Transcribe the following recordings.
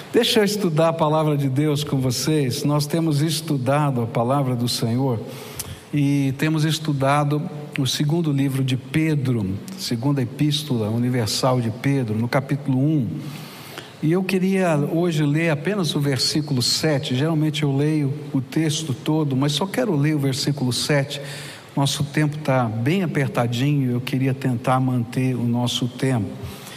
Deixa eu estudar a palavra de Deus com vocês. Nós temos estudado a palavra do Senhor e temos estudado o segundo livro de Pedro, segunda epístola universal de Pedro, no capítulo 1. E eu queria hoje ler apenas o versículo 7. Geralmente eu leio o texto todo, mas só quero ler o versículo 7. Nosso tempo está bem apertadinho, eu queria tentar manter o nosso tempo.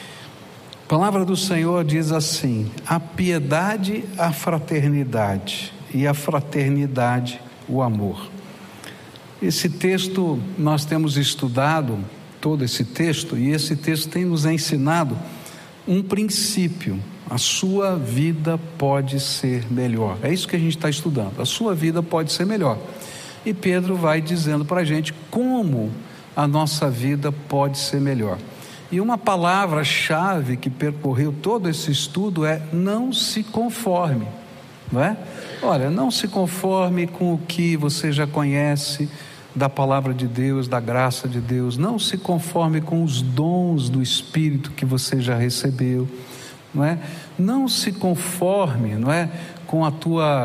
A palavra do Senhor diz assim: a piedade, a fraternidade, e a fraternidade, o amor. Esse texto nós temos estudado, todo esse texto, e esse texto tem nos ensinado um princípio: a sua vida pode ser melhor. É isso que a gente está estudando, a sua vida pode ser melhor. E Pedro vai dizendo para a gente como a nossa vida pode ser melhor. E uma palavra-chave que percorreu todo esse estudo é: não se conforme, não é? Olha, não se conforme com o que você já conhece da palavra de Deus, da graça de Deus. Não se conforme com os dons do Espírito que você já recebeu, não é? Não se conforme, não é, com a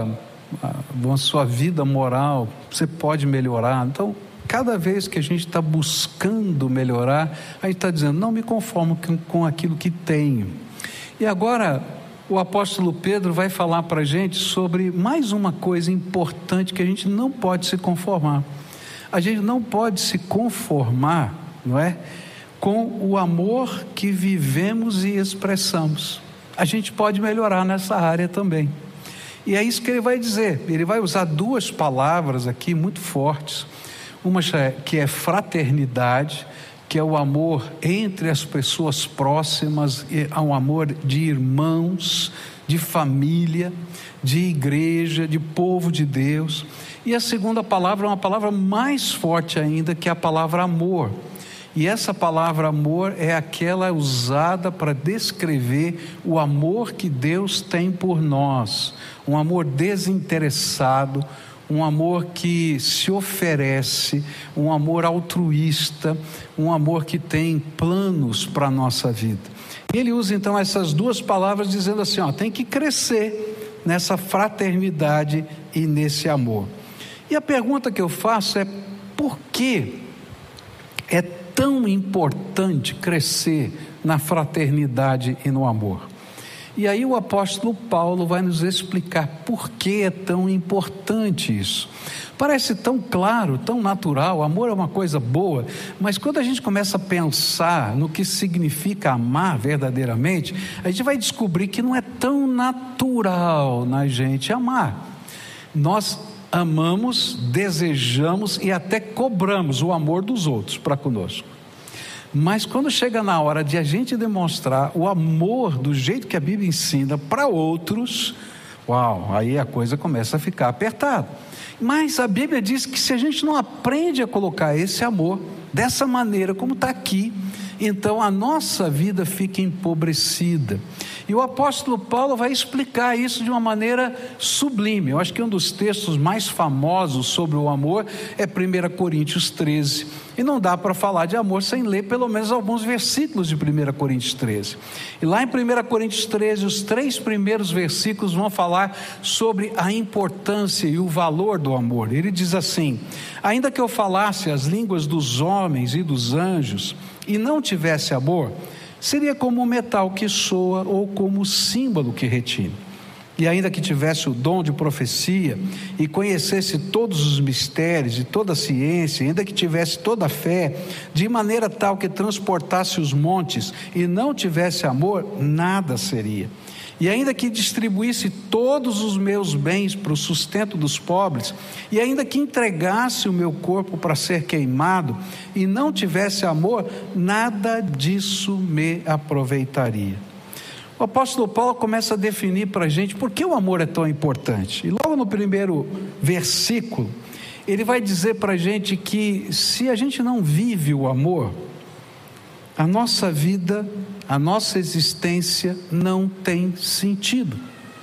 sua vida moral. Você pode melhorar. Então, cada vez que a gente está buscando melhorar, a gente está dizendo: não me conformo com aquilo que tenho. E agora o apóstolo Pedro vai falar para a gente sobre mais uma coisa importante que a gente não pode se conformar. A gente não pode se conformar, não é, com o amor que vivemos e expressamos. A gente pode melhorar nessa área também. E é isso que ele vai dizer. Ele vai usar duas palavras aqui muito fortes. Uma que é fraternidade, que é o amor entre as pessoas próximas, é um amor de irmãos, de família, de igreja, de povo de Deus. E a segunda palavra é uma palavra mais forte ainda, que é a palavra amor. E essa palavra amor é aquela usada para descrever o amor que Deus tem por nós. Um amor desinteressado, um amor que se oferece, um amor altruísta, um amor que tem planos para a nossa vida. E ele usa então essas duas palavras dizendo assim, tem que crescer nessa fraternidade e nesse amor. E a pergunta que eu faço é: por que é tão importante crescer na fraternidade e no amor? E aí o apóstolo Paulo vai nos explicar por que é tão importante isso. Parece tão claro, tão natural, amor é uma coisa boa, mas quando a gente começa a pensar no que significa amar verdadeiramente, a gente vai descobrir que não é tão natural na gente amar. Nós amamos, desejamos e até cobramos o amor dos outros para conosco. Mas quando chega na hora de a gente demonstrar o amor do jeito que a Bíblia ensina para outros, aí a coisa começa a ficar apertada. Mas a Bíblia diz que se a gente não aprende a colocar esse amor dessa maneira como está aqui, então a nossa vida fica empobrecida. E o apóstolo Paulo vai explicar isso de uma maneira sublime. Eu acho que um dos textos mais famosos sobre o amor é 1 Coríntios 13. E não dá para falar de amor sem ler pelo menos alguns versículos de 1 Coríntios 13. E lá em 1 Coríntios 13, os 3 primeiros versículos vão falar sobre a importância e o valor do amor. Ele diz assim: ainda que eu falasse as línguas dos homens e dos anjos e não tivesse amor, seria como um metal que soa ou como símbolo que retine. E ainda que tivesse o dom de profecia e conhecesse todos os mistérios e toda a ciência, ainda que tivesse toda a fé, de maneira tal que transportasse os montes e não tivesse amor, nada seria. E ainda que distribuísse todos os meus bens para o sustento dos pobres, e ainda que entregasse o meu corpo para ser queimado, e não tivesse amor, nada disso me aproveitaria. O apóstolo Paulo começa a definir para a gente por que o amor é tão importante. E logo no primeiro versículo, ele vai dizer para a gente que se a gente não vive o amor, a nossa vida, a nossa existência não tem sentido.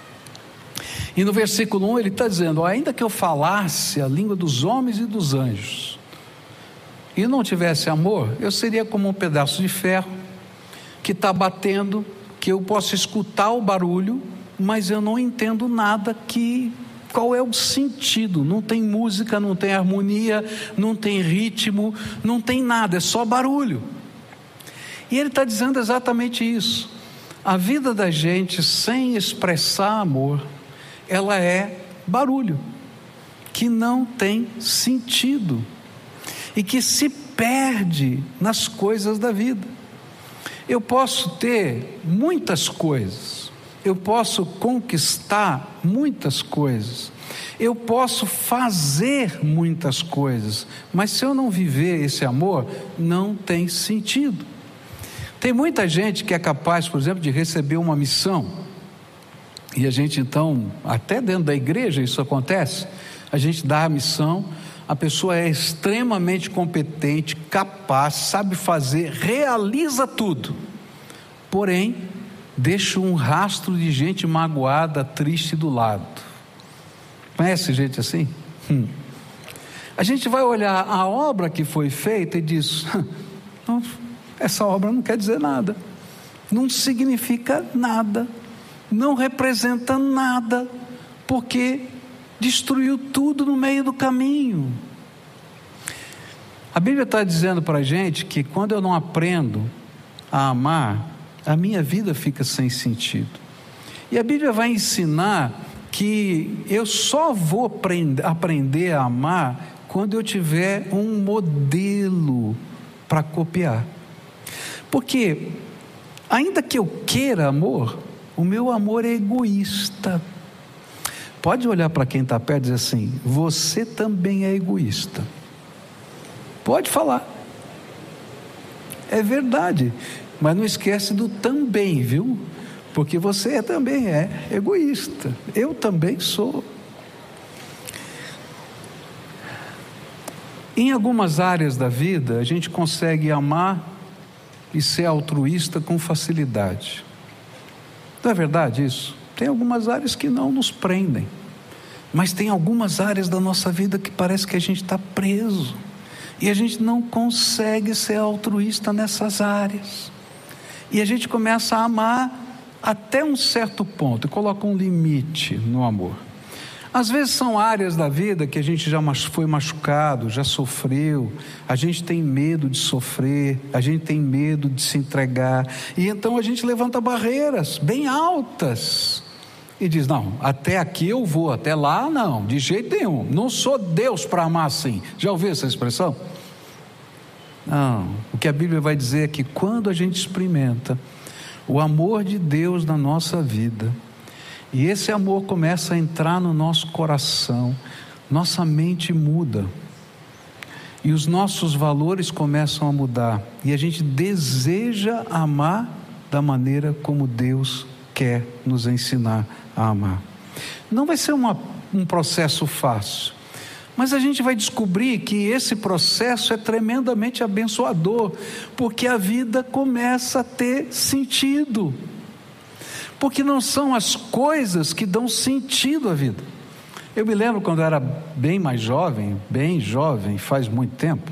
E no versículo 1 ele está dizendo: ainda que eu falasse a língua dos homens e dos anjos e não tivesse amor, eu seria como um pedaço de ferro que está batendo, que eu posso escutar o barulho, mas eu não entendo nada qual é o sentido. Não tem música, não tem harmonia, não tem ritmo, não tem nada, é só barulho. E ele está dizendo exatamente isso. A vida da gente sem expressar amor, ela é barulho, que não tem sentido e que se perde nas coisas da vida. Eu posso ter muitas coisas, eu posso conquistar muitas coisas, eu posso fazer muitas coisas, mas se eu não viver esse amor, não tem sentido. Tem muita gente que é capaz, por exemplo, de receber uma missão, e a gente então, até dentro da igreja isso acontece, a gente dá a missão, a pessoa é extremamente competente, capaz, sabe fazer, realiza tudo, porém, deixa um rastro de gente magoada, triste do lado. Conhece gente assim? A gente vai olhar a obra que foi feita e diz, não, essa obra não quer dizer nada, não significa nada, não representa nada, porque destruiu tudo no meio do caminho. A Bíblia está dizendo para a gente que quando eu não aprendo a amar, a minha vida fica sem sentido. E a Bíblia vai ensinar que eu só vou aprender a amar quando eu tiver um modelo para copiar. Porque, ainda que eu queira amor, o meu amor é egoísta. Pode olhar para quem está perto e dizer assim: você também é egoísta. Pode falar. É verdade. Mas não esquece do também, viu? Porque você também é egoísta. Eu também sou. Em algumas áreas da vida, a gente consegue amar e ser altruísta com facilidade. Não é verdade isso? Tem algumas áreas que não nos prendem, mas tem algumas áreas da nossa vida que parece que a gente está preso, e a gente não consegue ser altruísta nessas áreas, e a gente começa a amar até um certo ponto, e coloca um limite no amor. Às vezes são áreas da vida que a gente já foi machucado, já sofreu, a gente tem medo de sofrer, a gente tem medo de se entregar, e então a gente levanta barreiras bem altas, e diz: não, até aqui eu vou, até lá não, de jeito nenhum, não sou Deus para amar assim. Já ouviu essa expressão? Não, o que a Bíblia vai dizer é que quando a gente experimenta o amor de Deus na nossa vida, e esse amor começa a entrar no nosso coração, nossa mente muda, e os nossos valores começam a mudar, e a gente deseja amar da maneira como Deus quer nos ensinar a amar. Não vai ser um processo fácil, mas a gente vai descobrir que esse processo é tremendamente abençoador, porque a vida começa a ter sentido, porque não são as coisas que dão sentido à vida. Eu me lembro quando eu era bem jovem, faz muito tempo,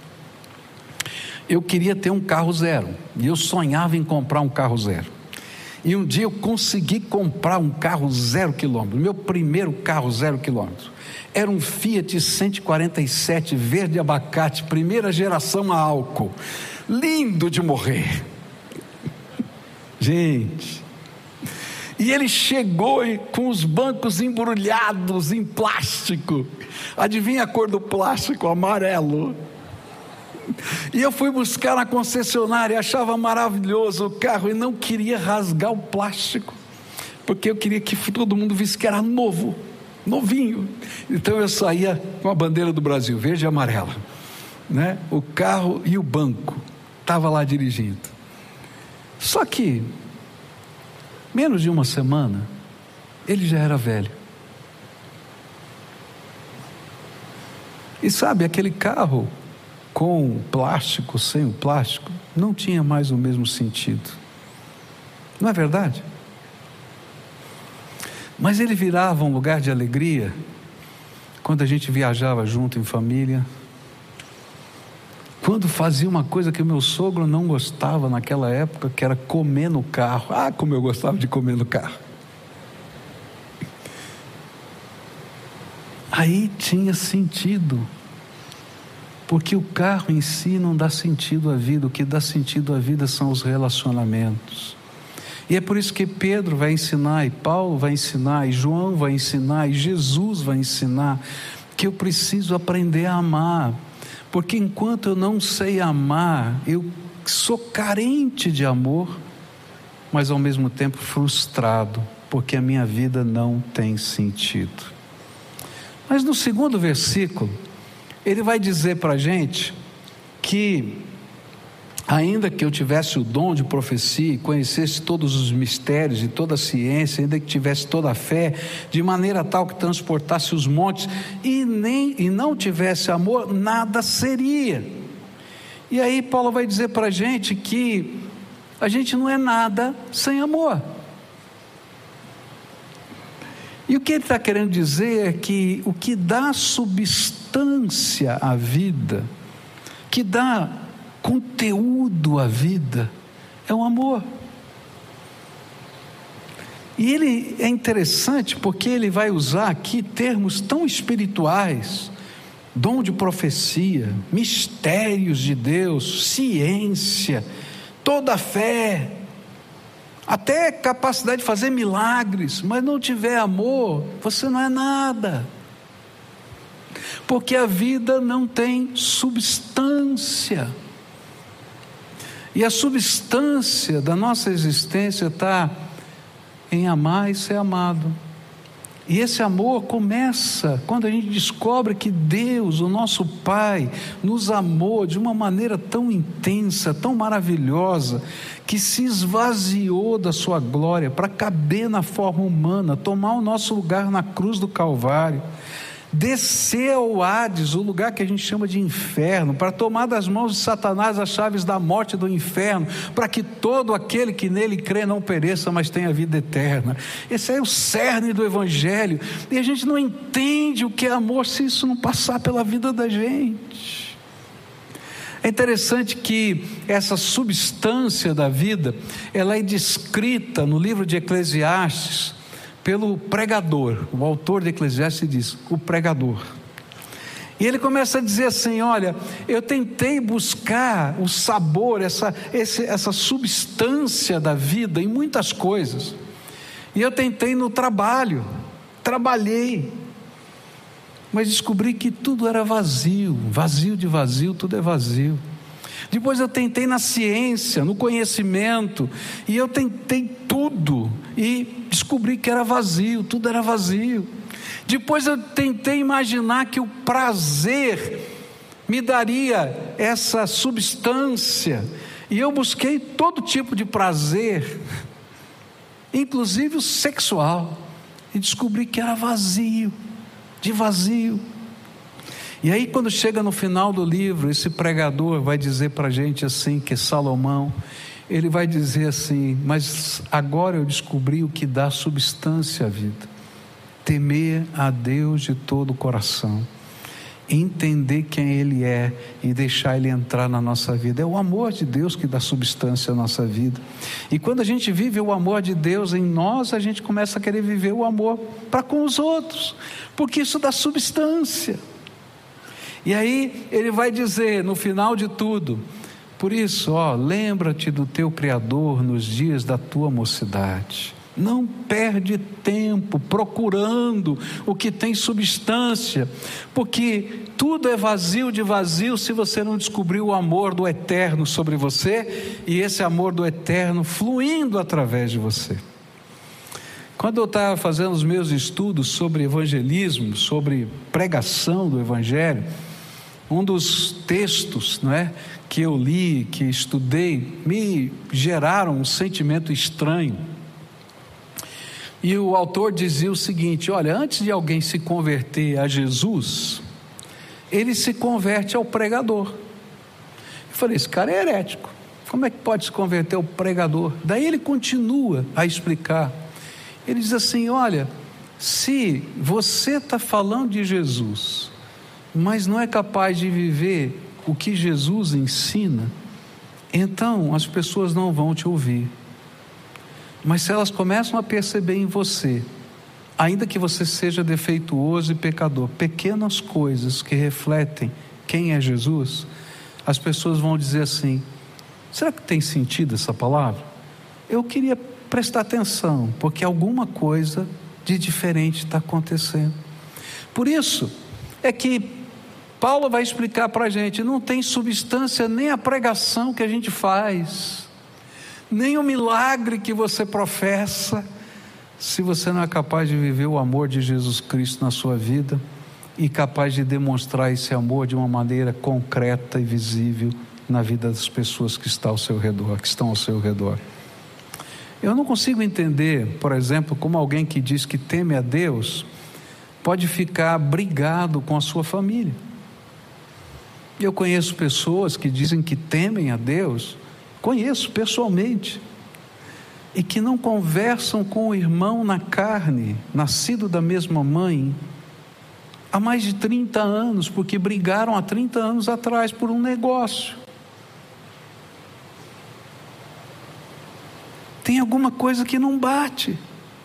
eu queria ter um carro zero, e eu sonhava em comprar um carro zero, e um dia eu consegui comprar um carro 0 quilômetro, meu primeiro carro 0 quilômetro, era um Fiat 147 verde abacate, primeira geração a álcool, lindo de morrer, gente. E ele chegou com os bancos embrulhados em plástico. Adivinha a cor do plástico? Amarelo. E eu fui buscar na concessionária, achava maravilhoso o carro e não queria rasgar o plástico, porque eu queria que todo mundo visse que era novo, novinho. Então eu saía com a bandeira do Brasil, verde e amarela, né? O carro e o banco, estava lá dirigindo. Só que menos de uma semana, ele já era velho. E sabe, aquele carro com plástico, sem o plástico, não tinha mais o mesmo sentido. Não é verdade? Mas ele virava um lugar de alegria quando a gente viajava junto em família, quando fazia uma coisa que o meu sogro não gostava naquela época, que era comer no carro. Ah, como eu gostava de comer no carro. Aí tinha sentido, porque o carro em si não dá sentido à vida. O que dá sentido à vida são os relacionamentos. E é por isso que Pedro vai ensinar, e Paulo vai ensinar, e João vai ensinar, e Jesus vai ensinar, que eu preciso aprender a amar, porque enquanto eu não sei amar, eu sou carente de amor, mas ao mesmo tempo frustrado, porque a minha vida não tem sentido. Mas no segundo versículo, ele vai dizer para a gente que, ainda que eu tivesse o dom de profecia e conhecesse todos os mistérios e toda a ciência, ainda que tivesse toda a fé, de maneira tal que transportasse os montes, e não tivesse amor, nada seria. E aí Paulo vai dizer para a gente que a gente não é nada sem amor. E o que ele está querendo dizer é que o que dá substância à vida, que dá conteúdo à vida, é o amor. E ele é interessante porque ele vai usar aqui termos tão espirituais: dom de profecia, mistérios de Deus, ciência, toda a fé, até capacidade de fazer milagres. Mas não tiver amor, você não é nada, porque a vida não tem substância. E a substância da nossa existência está em amar e ser amado. E esse amor começa quando a gente descobre que Deus, o nosso Pai, nos amou de uma maneira tão intensa, tão maravilhosa, que se esvaziou da sua glória para caber na forma humana, tomar o nosso lugar na cruz do Calvário, descer ao Hades, o lugar que a gente chama de inferno, para tomar das mãos de Satanás as chaves da morte e do inferno, para que todo aquele que nele crê não pereça, mas tenha vida eterna. Esse é o cerne do Evangelho, e a gente não entende o que é amor se isso não passar pela vida da gente. É interessante que essa substância da vida, ela é descrita no livro de Eclesiastes pelo pregador. O autor de Eclesiastes diz: o pregador. E ele começa a dizer assim: olha, eu tentei buscar o sabor, essa substância da vida em muitas coisas, e eu tentei no trabalho, trabalhei, mas descobri que tudo era vazio, vazio de vazio, tudo é vazio. Depois eu tentei na ciência, no conhecimento, e eu tentei tudo e descobri que era vazio, tudo era vazio. Depois eu tentei imaginar que o prazer me daria essa substância, e eu busquei todo tipo de prazer, inclusive o sexual, e descobri que era vazio, de vazio. E aí, quando chega no final do livro, esse pregador vai dizer para a gente assim, que Salomão, ele vai dizer assim: mas agora eu descobri o que dá substância à vida: temer a Deus de todo o coração, entender quem Ele é e deixar Ele entrar na nossa vida. É o amor de Deus que dá substância à nossa vida. E quando a gente vive o amor de Deus em nós, a gente começa a querer viver o amor para com os outros, porque isso dá substância. E aí ele vai dizer no final de tudo: por isso, lembra-te do teu Criador nos dias da tua mocidade. Não perde tempo procurando o que tem substância, porque tudo é vazio de vazio se você não descobrir o amor do Eterno sobre você, e esse amor do Eterno fluindo através de você. Quando eu estava fazendo os meus estudos sobre evangelismo, sobre pregação do Evangelho, um dos textos, que eu li, que estudei, me geraram um sentimento estranho. E o autor dizia o seguinte: olha, antes de alguém se converter a Jesus, ele se converte ao pregador. Eu falei: esse cara é herético, como é que pode se converter ao pregador? Daí ele continua a explicar. Ele diz assim: olha, se você está falando de Jesus, mas não é capaz de viver o que Jesus ensina, então as pessoas não vão te ouvir. Mas se elas começam a perceber em você ainda que você seja defeituoso e pecador, pequenas coisas que refletem quem é Jesus, as pessoas vão dizer assim: será que tem sentido essa palavra? Eu queria prestar atenção, porque alguma coisa de diferente está acontecendo. Por isso é que Paulo vai explicar para a gente: não tem substância nem a pregação que a gente faz, nem o milagre que você professa, se você não é capaz de viver o amor de Jesus Cristo na sua vida e capaz de demonstrar esse amor de uma maneira concreta e visível na vida das pessoas que estão ao seu redor. Eu não consigo entender, por exemplo, como alguém que diz que teme a Deus pode ficar brigado com a sua família. Eu conheço pessoas que dizem que temem a Deus, conheço pessoalmente, e que não conversam com o irmão na carne, nascido da mesma mãe, há mais de 30 anos, porque brigaram há 30 anos atrás por um negócio. Tem alguma coisa que não bate.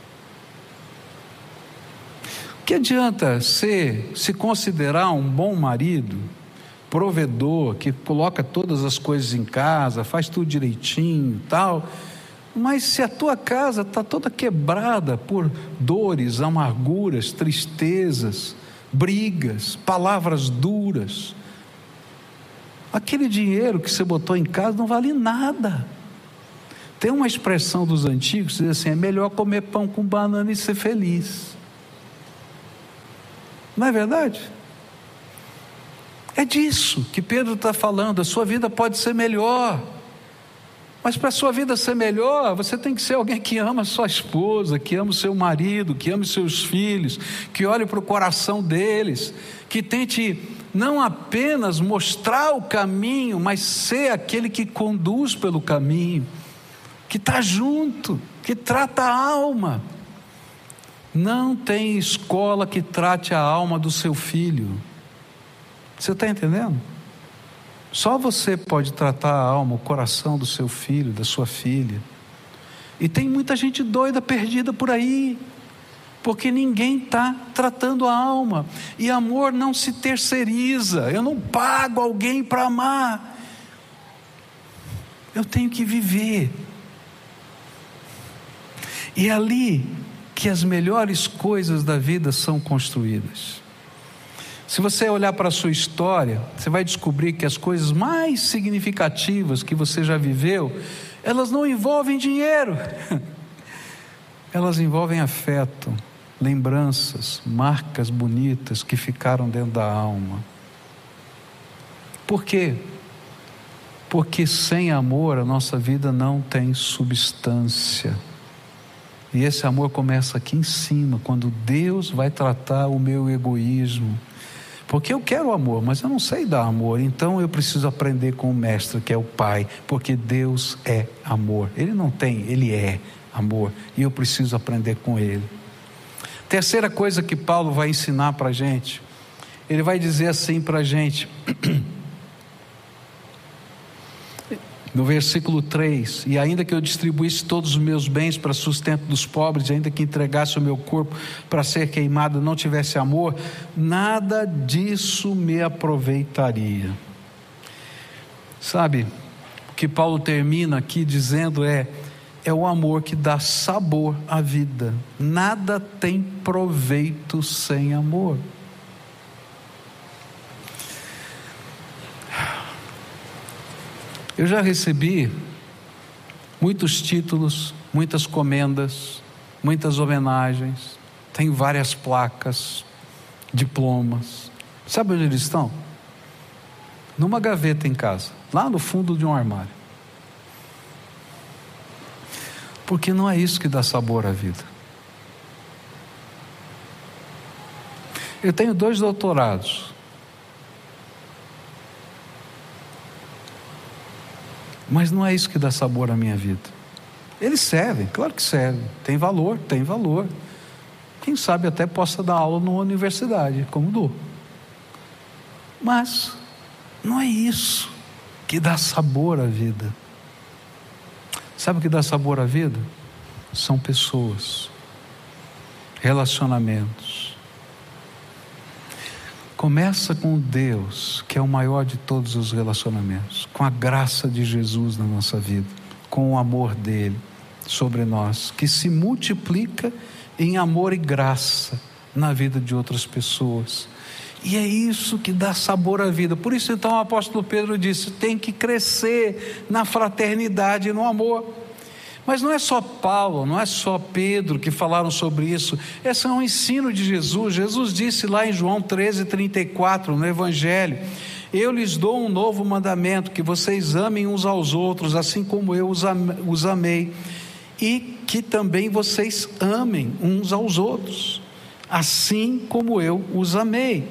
O que adianta se considerar um bom marido, provedor, que coloca todas as coisas em casa, faz tudo direitinho, tal, mas se a tua casa está toda quebrada por dores, amarguras, tristezas, brigas, palavras duras, aquele dinheiro que você botou em casa não vale nada. Tem uma expressão dos antigos que diz assim: é melhor comer pão com banana e ser feliz. Não é verdade? É disso que Pedro está falando. A sua vida pode ser melhor, mas para a sua vida ser melhor, você tem que ser alguém que ama a sua esposa, que ama o seu marido, que ama os seus filhos, que olhe para o coração deles, que tente não apenas mostrar o caminho, mas ser aquele que conduz pelo caminho, que está junto, que trata a alma. Não tem escola que trate a alma do seu filho. Você está entendendo? Só você pode tratar a alma, o coração do seu filho, da sua filha. E tem muita gente doida, perdida por aí, porque ninguém está tratando a alma. E amor não se terceiriza. Eu não pago alguém para amar, eu tenho que viver. E é ali que as melhores coisas da vida são construídas. Se você olhar para a sua história, você vai descobrir que as coisas mais significativas que você já viveu, elas não envolvem dinheiro, elas envolvem afeto, lembranças, marcas bonitas que ficaram dentro da alma. Por quê? Porque sem amor a nossa vida não tem substância. E esse amor começa aqui em cima, quando Deus vai tratar o meu egoísmo. Porque eu quero amor, mas eu não sei dar amor, então eu preciso aprender com o mestre, que é o Pai, porque Deus é amor. Ele não tem, Ele é amor, e eu preciso aprender com Ele. Terceira coisa que Paulo vai ensinar para a gente, ele vai dizer assim para a gente, no versículo 3: e ainda que eu distribuísse todos os meus bens para sustento dos pobres, ainda que entregasse o meu corpo para ser queimado, não tivesse amor, nada disso me aproveitaria. Sabe, o que Paulo termina aqui dizendo é o amor que dá sabor à vida. Nada tem proveito sem amor. Eu já recebi muitos títulos, muitas comendas, muitas homenagens, tenho várias placas, diplomas. Sabe onde eles estão? Numa gaveta em casa, lá no fundo de um armário. Porque não é isso que dá sabor à vida. Eu tenho 2 doutorados. Mas não é isso que dá sabor à minha vida. Eles servem, claro que servem, tem valor. Quem sabe até possa dar aula numa universidade, como dou. Mas não é isso que dá sabor à vida. Sabe o que dá sabor à vida? São pessoas. relacionamentos. Começa com Deus, que é o maior de todos os relacionamentos, com a graça de Jesus na nossa vida, com o amor dele sobre nós, que se multiplica em amor e graça na vida de outras pessoas. E é isso que dá sabor à vida. Por isso então o apóstolo Pedro disse: tem que crescer na fraternidade e no amor. Mas não é só Paulo, não é só Pedro que falaram sobre isso. Esse é um ensino de Jesus. Jesus disse lá em João 13:34, no Evangelho: eu lhes dou um novo mandamento, que vocês amem uns aos outros, assim como eu os amei, e que também vocês amem uns aos outros, assim como eu os amei.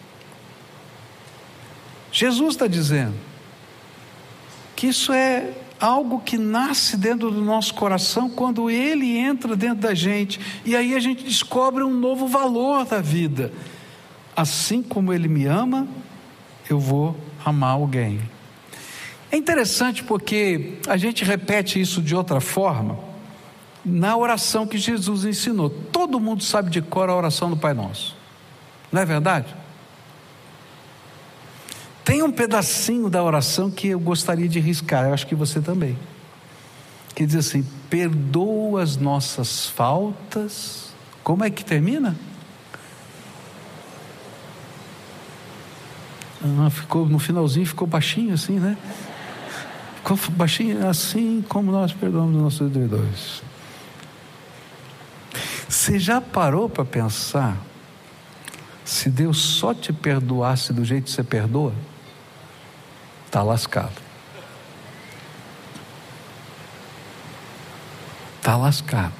Jesus está dizendo que isso é algo que nasce dentro do nosso coração quando Ele entra dentro da gente, e aí a gente descobre um novo valor da vida. Assim como Ele me ama, eu vou amar alguém. É interessante porque a gente repete isso de outra forma na oração que Jesus ensinou. Todo mundo sabe de cor a oração do Pai Nosso, não é verdade? Tem um pedacinho da oração que eu gostaria de riscar, eu acho que você também, que diz assim: perdoa as nossas faltas. Como é que termina? Ficou no finalzinho, ficou baixinho assim, né? Ficou baixinho, assim como nós perdoamos os nossos devedores. Você já parou para pensar, se Deus só te perdoasse do jeito que você perdoa, está lascado. Está lascado.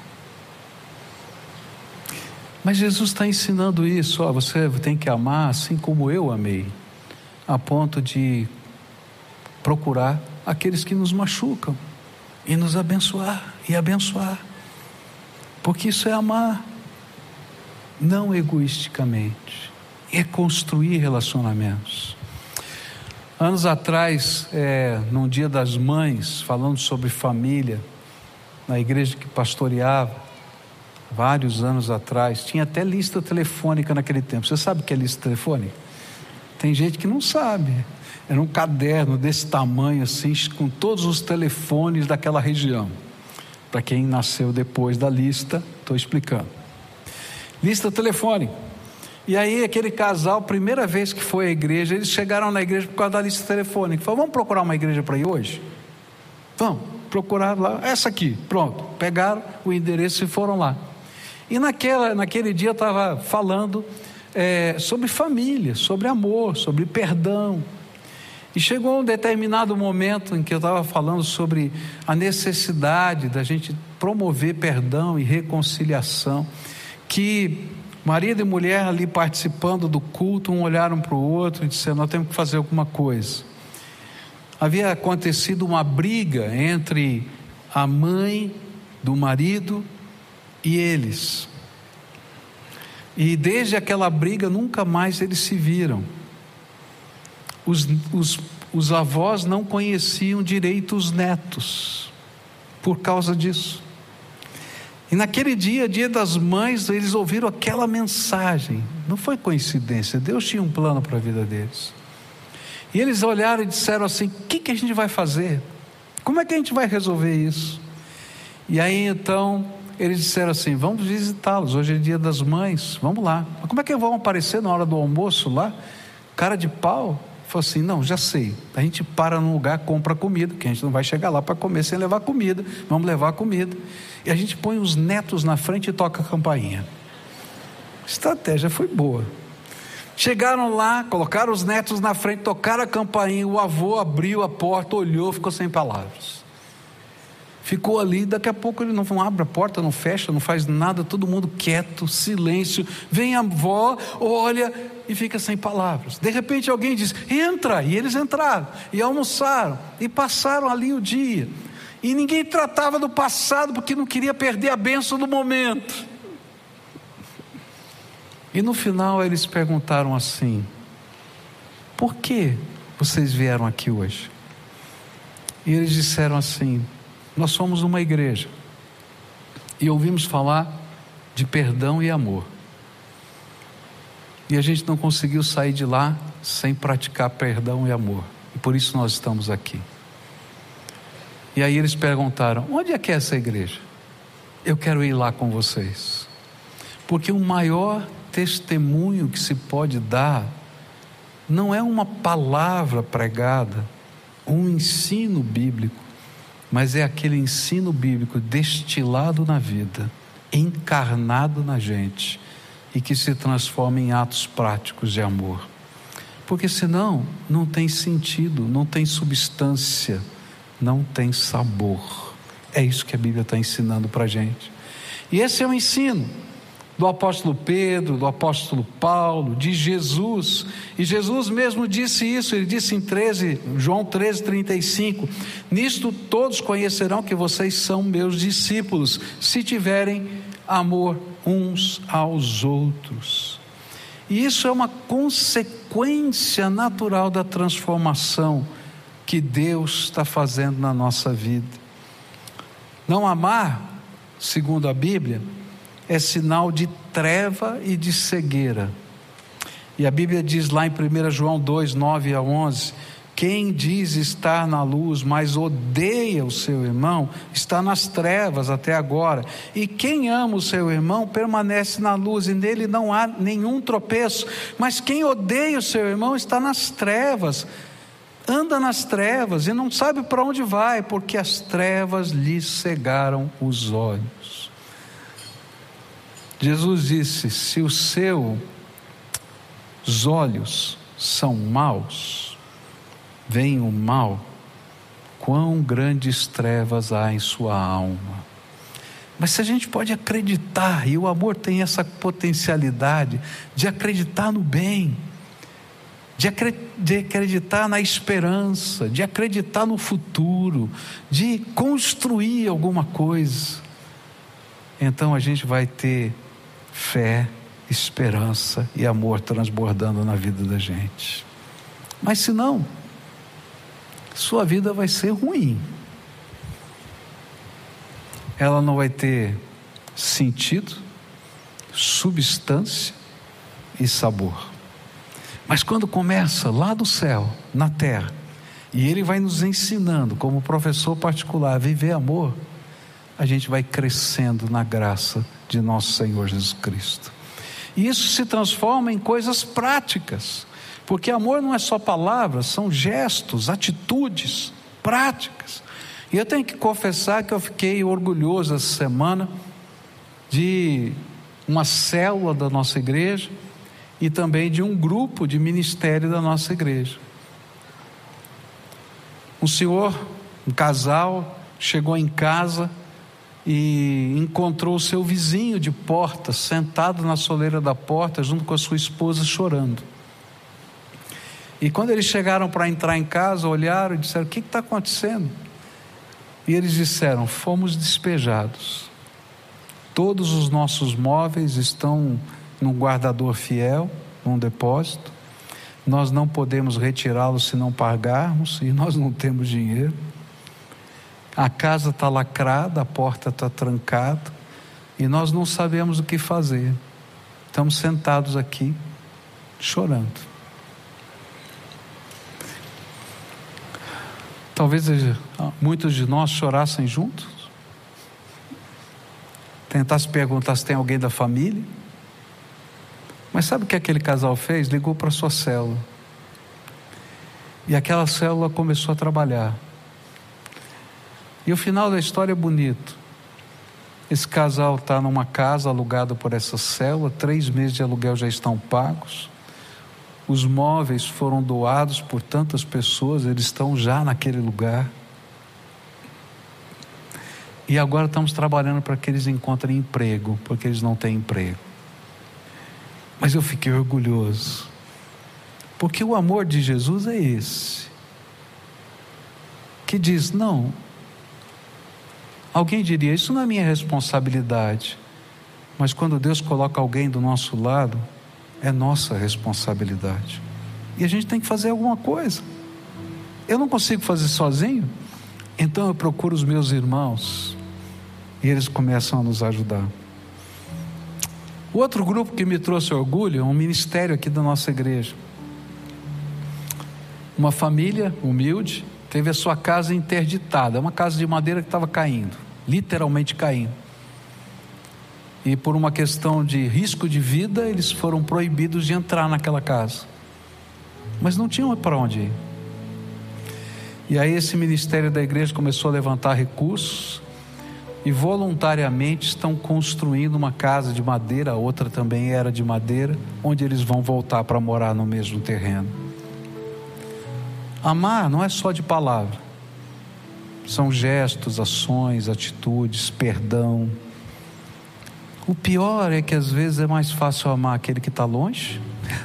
Mas Jesus está ensinando isso. Você tem que amar assim como eu amei, a ponto de procurar aqueles que nos machucam e nos abençoar e abençoar, porque isso é amar, não egoisticamente, é construir relacionamentos. Anos atrás, num dia das mães, falando sobre família, na igreja que pastoreava, vários anos atrás, tinha até lista telefônica naquele tempo. Você sabe o que é lista telefônica? Tem gente que não sabe. Era um caderno desse tamanho assim, com todos os telefones daquela região. Para quem nasceu depois da lista, estou explicando. Lista telefônica. E aí aquele casal, primeira vez que foi à igreja, eles chegaram na igreja por causa da lista telefônica. Falaram: vamos procurar uma igreja para ir hoje? Vamos, procurar lá, essa aqui, pronto. Pegaram o endereço e foram lá. E naquele dia eu estava falando sobre família, sobre amor, sobre perdão. E chegou um determinado momento em que eu estava falando sobre a necessidade da gente promover perdão e reconciliação, que marido e mulher ali participando do culto, um olharam para o outro e disseram: nós temos que fazer alguma coisa. Havia acontecido uma briga entre a mãe do marido e eles, e desde aquela briga nunca mais eles se viram. Os avós não conheciam direito os netos por causa disso. E naquele dia, dia das mães, eles ouviram aquela mensagem. Não foi coincidência, Deus tinha um plano para a vida deles. E eles olharam e disseram assim: o que a gente vai fazer? Como é que a gente vai resolver isso? E aí então eles disseram assim: vamos visitá-los, hoje é dia das mães, vamos lá. Mas como é que vão aparecer na hora do almoço lá? Cara de pau. Falou assim: não, já sei, a gente para num lugar, compra comida, que a gente não vai chegar lá para comer sem levar comida, vamos levar comida, e a gente põe os netos na frente e toca a campainha. A estratégia foi boa. Chegaram lá, colocaram os netos na frente, tocaram a campainha, o avô abriu a porta, olhou, ficou sem palavras. Ficou ali, daqui a pouco ele não abre a porta, não fecha, não faz nada, todo mundo quieto, silêncio. Vem a avó, olha e fica sem palavras. De repente alguém diz: entra, e eles entraram, e almoçaram, e passaram ali o dia. E ninguém tratava do passado, porque não queria perder a bênção do momento. E no final eles perguntaram assim: por que vocês vieram aqui hoje? E eles disseram assim: nós somos uma igreja e ouvimos falar de perdão e amor. E a gente não conseguiu sair de lá sem praticar perdão e amor. E por isso nós estamos aqui. E aí eles perguntaram: onde é que é essa igreja? Eu quero ir lá com vocês. Porque o maior testemunho que se pode dar não é uma palavra pregada, um ensino bíblico, mas é aquele ensino bíblico destilado na vida, encarnado na gente, e que se transforma em atos práticos de amor. Porque senão não tem sentido, não tem substância, não tem sabor. É isso que a Bíblia está ensinando para a gente. E esse é o ensino do apóstolo Pedro, do apóstolo Paulo, de Jesus. E Jesus mesmo disse isso. Ele disse em João 13:35: nisto todos conhecerão que vocês são meus discípulos, se tiverem amor uns aos outros. E isso é uma consequência natural da transformação que Deus está fazendo na nossa vida. Não amar, segundo a Bíblia, é sinal de treva e de cegueira. E a Bíblia diz lá em 1 João 2, 9 a 11: quem diz estar na luz, mas odeia o seu irmão, está nas trevas até agora. E quem ama o seu irmão permanece na luz, e nele não há nenhum tropeço. Mas quem odeia o seu irmão está nas trevas, anda nas trevas e não sabe para onde vai, porque as trevas lhe cegaram os olhos. Jesus disse: se os seus olhos são maus, vem o mal, quão grandes trevas há em sua alma. Mas se a gente pode acreditar, e o amor tem essa potencialidade de acreditar no bem, de acreditar na esperança, de acreditar no futuro, de construir alguma coisa, então a gente vai ter fé, esperança e amor transbordando na vida da gente. Mas se não, sua vida vai ser ruim. Ela não vai ter sentido, substância e sabor. Mas quando começa lá do céu, na terra, e Ele vai nos ensinando, como professor particular, a viver amor, a gente vai crescendo na graça de nosso Senhor Jesus Cristo. E isso se transforma em coisas práticas. Porque amor não é só palavras, são gestos, atitudes práticas. E eu tenho que confessar que eu fiquei orgulhoso essa semana de uma célula da nossa igreja e também de um grupo de ministério da nossa igreja. Um casal, chegou em casa e encontrou o seu vizinho de porta, sentado na soleira da porta, junto com a sua esposa, chorando. E quando eles chegaram para entrar em casa, olharam e disseram: o que está acontecendo? E eles disseram: fomos despejados. Todos os nossos móveis estão num guardador fiel, num depósito. Nós não podemos retirá-los se não pagarmos, e nós não temos dinheiro. A casa está lacrada, a porta está trancada, e nós não sabemos o que fazer. Estamos sentados aqui, chorando. Talvez muitos de nós chorassem juntos, tentassem perguntar se tem alguém da família. Mas sabe o que aquele casal fez? Ligou para a sua célula, e aquela célula começou a trabalhar. E o final da história é bonito. Esse casal está numa casa alugada por essa célula, 3 meses de aluguel já estão pagos. Os móveis foram doados por tantas pessoas, eles estão já naquele lugar. E agora estamos trabalhando para que eles encontrem emprego, porque eles não têm emprego. Mas eu fiquei orgulhoso, porque o amor de Jesus é esse, que diz: não, alguém diria, isso não é minha responsabilidade, mas quando Deus coloca alguém do nosso lado, é nossa responsabilidade, e a gente tem que fazer alguma coisa. Eu não consigo fazer sozinho, então eu procuro os meus irmãos, e eles começam a nos ajudar. O outro grupo que me trouxe orgulho é um ministério aqui da nossa igreja. Uma família humilde teve a sua casa interditada, uma casa de madeira que estava caindo, literalmente caindo. E por uma questão de risco de vida, eles foram proibidos de entrar naquela casa. Mas não tinham para onde ir. E aí esse ministério da igreja começou a levantar recursos e voluntariamente estão construindo uma casa de madeira, a outra também era de madeira, onde eles vão voltar para morar no mesmo terreno. Amar não é só de palavra, são gestos, ações, atitudes, perdão. O pior é que às vezes é mais fácil amar aquele que está longe,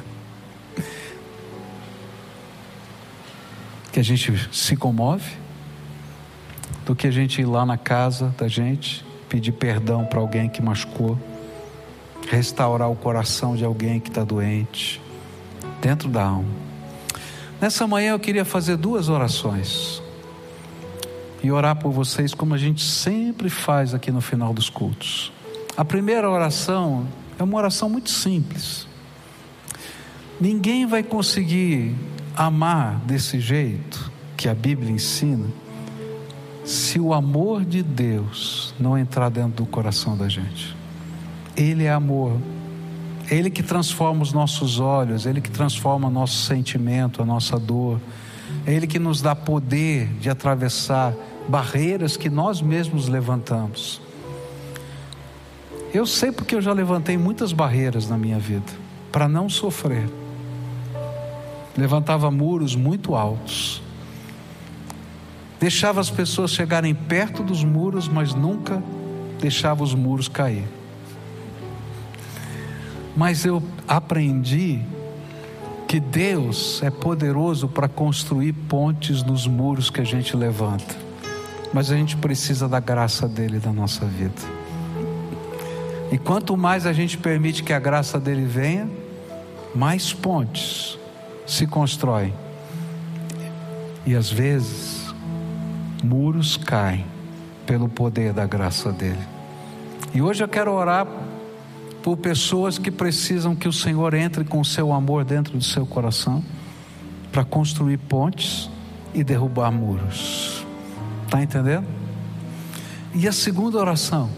que a gente se comove, do que a gente ir lá na casa da gente, pedir perdão para alguém que machucou, restaurar o coração de alguém que está doente, dentro da alma. Nessa manhã eu queria fazer 2 orações e orar por vocês como a gente sempre faz aqui no final dos cultos. A primeira oração é uma oração muito simples. Ninguém vai conseguir amar desse jeito que a Bíblia ensina se o amor de Deus não entrar dentro do coração da gente. Ele é amor. É Ele que transforma os nossos olhos, é Ele que transforma o nosso sentimento, a nossa dor. É Ele que nos dá poder de atravessar barreiras que nós mesmos levantamos. Eu sei porque eu já levantei muitas barreiras na minha vida, para não sofrer. Levantava muros muito altos. Deixava as pessoas chegarem perto dos muros, mas nunca deixava os muros cair. Mas eu aprendi que Deus é poderoso para construir pontes nos muros que a gente levanta. Mas a gente precisa da graça dele na nossa vida. E quanto mais a gente permite que a graça dele venha, mais pontes se constroem. E às vezes, muros caem pelo poder da graça dele. E hoje eu quero orar por pessoas que precisam que o Senhor entre com o seu amor dentro do seu coração, para construir pontes e derrubar muros. Está entendendo? E a segunda oração,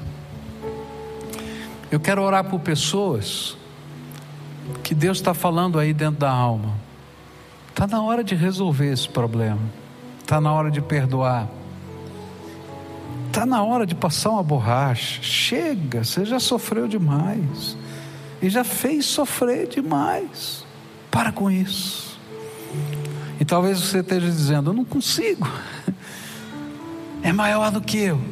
eu quero orar por pessoas que Deus está falando aí dentro da alma. Está na hora de resolver esse problema. Está na hora de perdoar. Está na hora de passar uma borracha. Chega, você já sofreu demais. E já fez sofrer demais. Para com isso. E talvez você esteja dizendo: eu não consigo. É maior do que eu.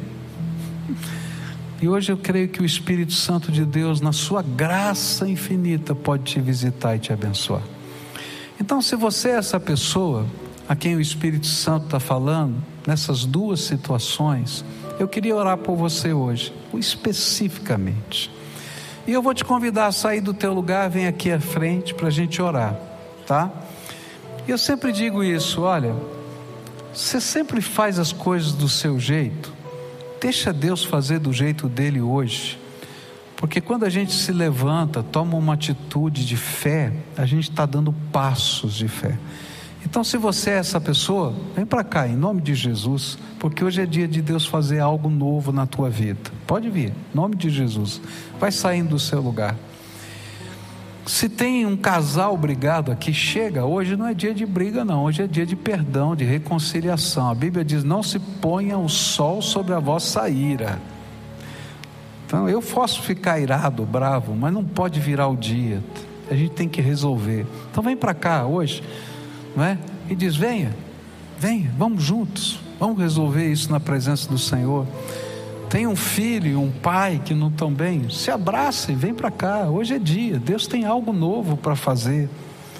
E hoje eu creio que o Espírito Santo de Deus, na sua graça infinita, pode te visitar e te abençoar. Então, se você é essa pessoa a quem o Espírito Santo está falando, nessas 2 situações, eu queria orar por você hoje, especificamente. E eu vou te convidar a sair do teu lugar, vem aqui à frente para a gente orar, tá? E eu sempre digo isso: olha, você sempre faz as coisas do seu jeito, deixa Deus fazer do jeito dele hoje. Porque quando a gente se levanta, toma uma atitude de fé, a gente está dando passos de fé. Então, se você é essa pessoa, vem para cá, em nome de Jesus, porque hoje é dia de Deus fazer algo novo na tua vida. Pode vir, em nome de Jesus. Vai saindo do seu lugar. Se tem um casal brigado aqui, chega. Hoje não é dia de briga não, hoje é dia de perdão, de reconciliação. A Bíblia diz: não se ponha o sol sobre a vossa ira. Então eu posso ficar irado, bravo, mas não pode virar o dia. A gente tem que resolver. Então vem para cá hoje, não é? E diz: venha, vamos juntos, vamos resolver isso na presença do Senhor. Tem um filho e um pai que não estão bem, se abraça e vem para cá. Hoje é dia, Deus tem algo novo para fazer.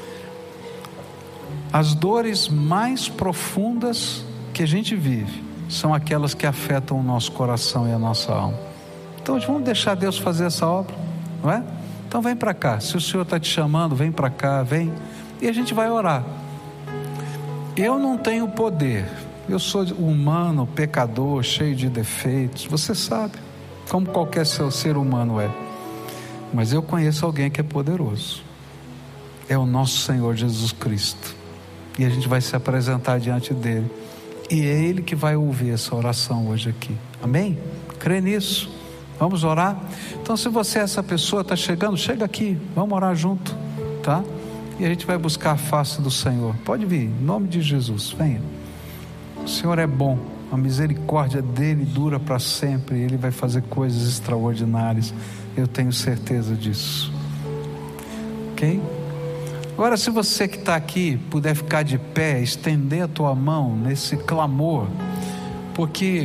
As dores mais profundas que a gente vive são aquelas que afetam o nosso coração e a nossa alma. Então vamos deixar Deus fazer essa obra, não é? Então vem para cá, se o Senhor está te chamando, vem para cá, vem, e a gente vai orar. Eu não tenho poder, eu sou humano, pecador, cheio de defeitos, você sabe, como qualquer ser humano é. mas eu conheço alguém que é poderoso. É o nosso Senhor Jesus Cristo. E a gente vai se apresentar diante dele. E é ele que vai ouvir essa oração hoje aqui. Amém? Crê nisso? Vamos orar? Então, se você é essa pessoa, está chegando, chega aqui, vamos orar junto, tá? E a gente vai buscar a face do Senhor. Pode vir, em nome de Jesus, venha. O Senhor é bom, a misericórdia dele dura para sempre. Ele vai fazer coisas extraordinárias, eu tenho certeza disso. Ok? Agora, se você que está aqui puder ficar de pé, estender a tua mão nesse clamor, porque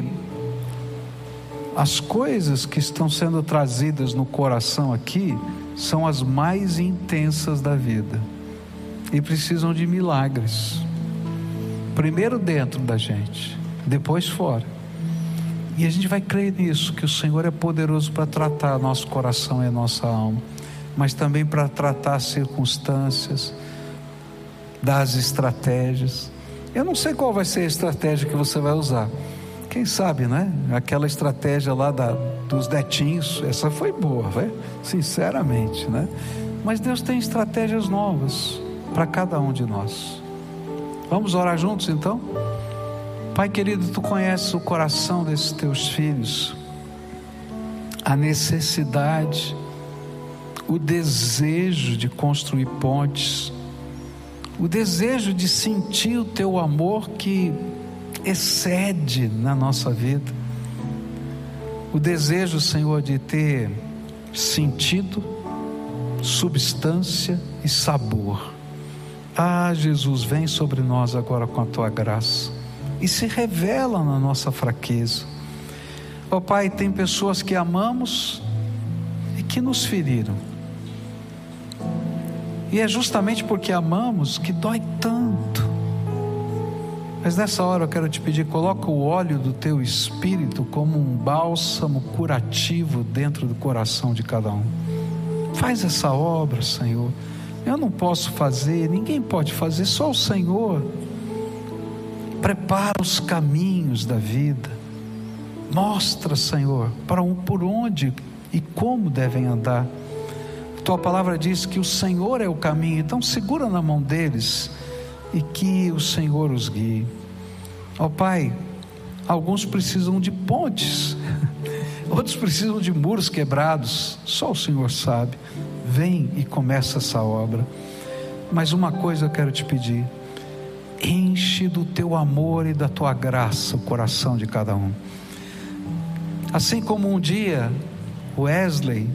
as coisas que estão sendo trazidas no coração aqui são as mais intensas da vida e precisam de milagres. Primeiro dentro da gente, depois fora. E a gente vai crer nisso, que o Senhor é poderoso para tratar nosso coração e a nossa alma, mas também para tratar as circunstâncias, dar as estratégias. Eu não sei qual vai ser a estratégia que você vai usar. Quem sabe, né? Aquela estratégia lá dos netinhos, essa foi boa, sinceramente, né? Mas Deus tem estratégias novas para cada um de nós. Vamos orar juntos então? Pai querido, Tu conheces o coração desses Teus filhos, a necessidade, o desejo de construir pontes, o desejo de sentir o Teu amor que excede na nossa vida, o desejo, Senhor, de ter sentido, substância e sabor. Jesus, vem sobre nós agora com a Tua graça e se revela na nossa fraqueza. Pai, tem pessoas que amamos e que nos feriram, e é justamente porque amamos que dói tanto. Mas nessa hora eu quero te pedir, coloca o óleo do Teu Espírito como um bálsamo curativo dentro do coração de cada um. Faz essa obra, Senhor. Eu não posso fazer, ninguém pode fazer, só o Senhor. Prepara os caminhos da vida. Mostra, Senhor, por onde e como devem andar. Tua palavra diz que o Senhor é o caminho, então segura na mão deles e que o Senhor os guie. Pai, alguns precisam de pontes, outros precisam de muros quebrados, só o Senhor sabe. Vem e começa essa obra. Mas uma coisa eu quero te pedir: enche do Teu amor e da Tua graça o coração de cada um. Assim como um dia Wesley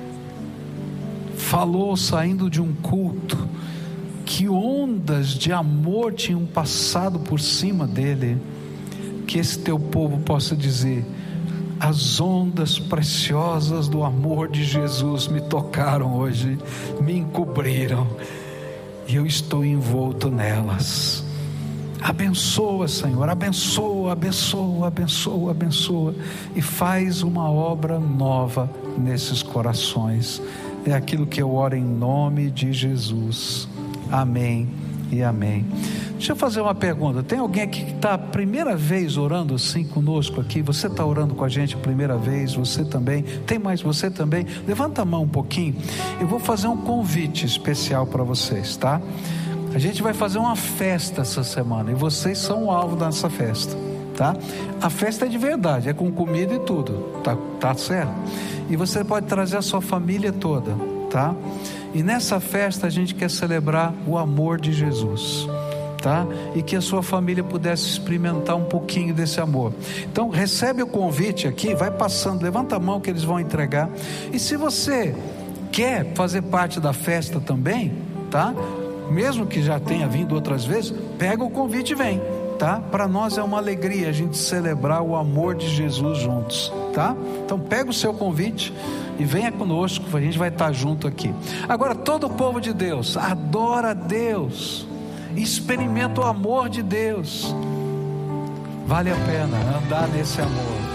falou saindo de um culto, que ondas de amor tinham passado por cima dele, que esse Teu povo possa dizer: as ondas preciosas do amor de Jesus me tocaram hoje, me encobriram, e eu estou envolto nelas. Abençoa, Senhor, abençoa, abençoa, abençoa, abençoa, e faz uma obra nova nesses corações. É aquilo que eu oro em nome de Jesus. Amém e amém. Deixa eu fazer uma pergunta. Tem alguém aqui que está a primeira vez orando assim conosco aqui? Você está orando com a gente a primeira vez? Você também? Tem mais você também? Levanta a mão um pouquinho. Eu vou fazer um convite especial para vocês, tá? A gente vai fazer uma festa essa semana e vocês são o alvo dessa festa, tá? A festa é de verdade, é com comida e tudo, tá certo? E você pode trazer a sua família toda, tá? E nessa festa a gente quer celebrar o amor de Jesus, tá? E que a sua família pudesse experimentar um pouquinho desse amor. Então recebe o convite aqui, vai passando, levanta a mão que eles vão entregar. E se você quer fazer parte da festa também, tá? Mesmo que já tenha vindo outras vezes, pega o convite e vem, tá? Para nós é uma alegria a gente celebrar o amor de Jesus juntos, tá? Então pega o seu convite e venha conosco, a gente vai estar junto aqui. Agora todo o povo de Deus adora a Deus, experimenta o amor de Deus. Vale a pena andar nesse amor.